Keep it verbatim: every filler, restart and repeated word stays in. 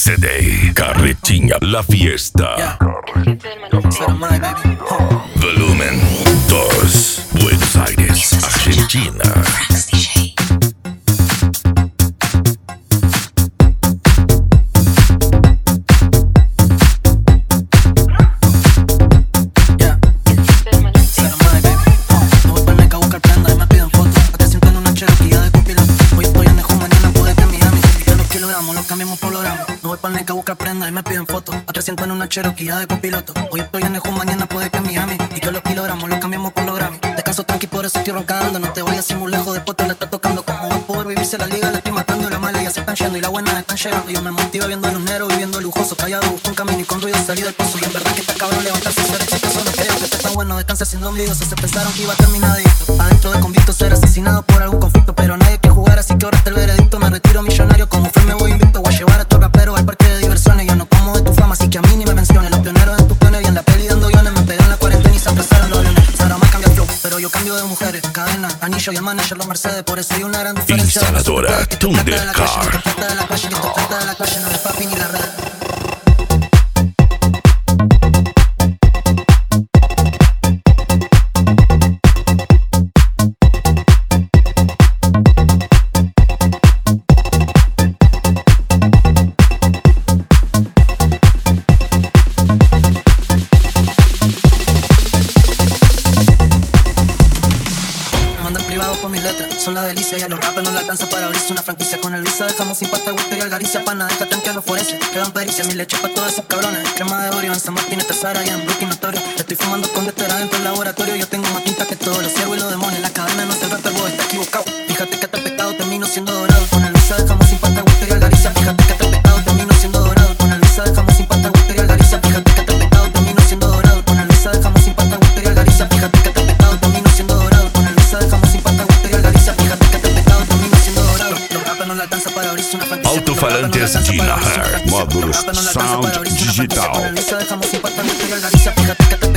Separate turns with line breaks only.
C D Carretinha La Fiesta.
Yeah.
Volumen dos. Buenos Aires, Argentina.
Y me piden fotos a trescientos en una Cherokee de copiloto. Hoy estoy en Eju, mañana puede que en Miami. Y que los kilogramos los cambiamos por los Grammy. Descanso tranqui, por eso estoy roncando. No te vayas así muy lejos, después te la está tocando. Como va a poder vivirse la liga, la estoy matando. La mala ya se están yendo y la buena están llegando. Yo me motivo viendo a los negros, viviendo lujoso. Callado, busco un camino y con ruido salí del pozo. Y en verdad que está cabrón levantarse y ser exitoso. No creo que esté tan bueno, descansa siendo ombligoso. Se pensaron que iba a terminar adicto. Adentro de convicto ser asesinado por algún conflicto. Pero nadie quiere jugar, así que ahora está el veredicto. Me retiro millonario, como fue me voy invicto. Voy a llevar a tu rapero al parque de diversiones. Yo no como de tu fama, así que a mí ni me menciones. Los pioneros en tu pene y en la peli dando guiones. Me pegué en la cuarentena y se atrasaron los aviones. Sara más cambia el flow, pero yo cambio de mujeres. Cadena, anillo y el manager los Mercedes. Por eso hay una gran diferencia.
Instaladora Thundercar.
Plata de la calle, esto plata de la calle, no de papi ni la red. Son la delicia y a los rappers no le alcanza para abrirse una franquicia. Con el visa dejamos sin pasta, Wister y Algaricia. Pana, deja tranqui a los forenses, quedan pericias. Mi leche pa' todos esos cabrones. Crema de Oreo en San Martín, Tazara y en Brooklyn Notorio. Estoy fumando con detera dentro del laboratorio. Yo tengo más tinta que todos los ciervos y los demonios. La cadena no es el rapper, vos está equivocado. Fíjate que hasta el pecado termino siendo dorado. Con el visa dejamos sin pasta, Wister y Algaricia. Fíjate que hasta el pecado termino siendo dorado. Con el visa dejamos sin pasta, Wister y Algaricia. Fíjate que hasta el pecado termino siendo dorado. Con el visa dejamos sin pasta, Wister y Algaricia. Fíjate que hasta el pecado termino siendo dorado. Con el visa dejamos sin pasta, Wister y Algaricia. Fíjate que hasta el pecado termino siendo dorado. Los rappers no le alcanza para abrirse una franquicia.
Alto-falantes Gina Hertz. Módulos Sound Digital.
Con el visa dejamos sin pasta, Wister y Algaricia. Fíjate que hasta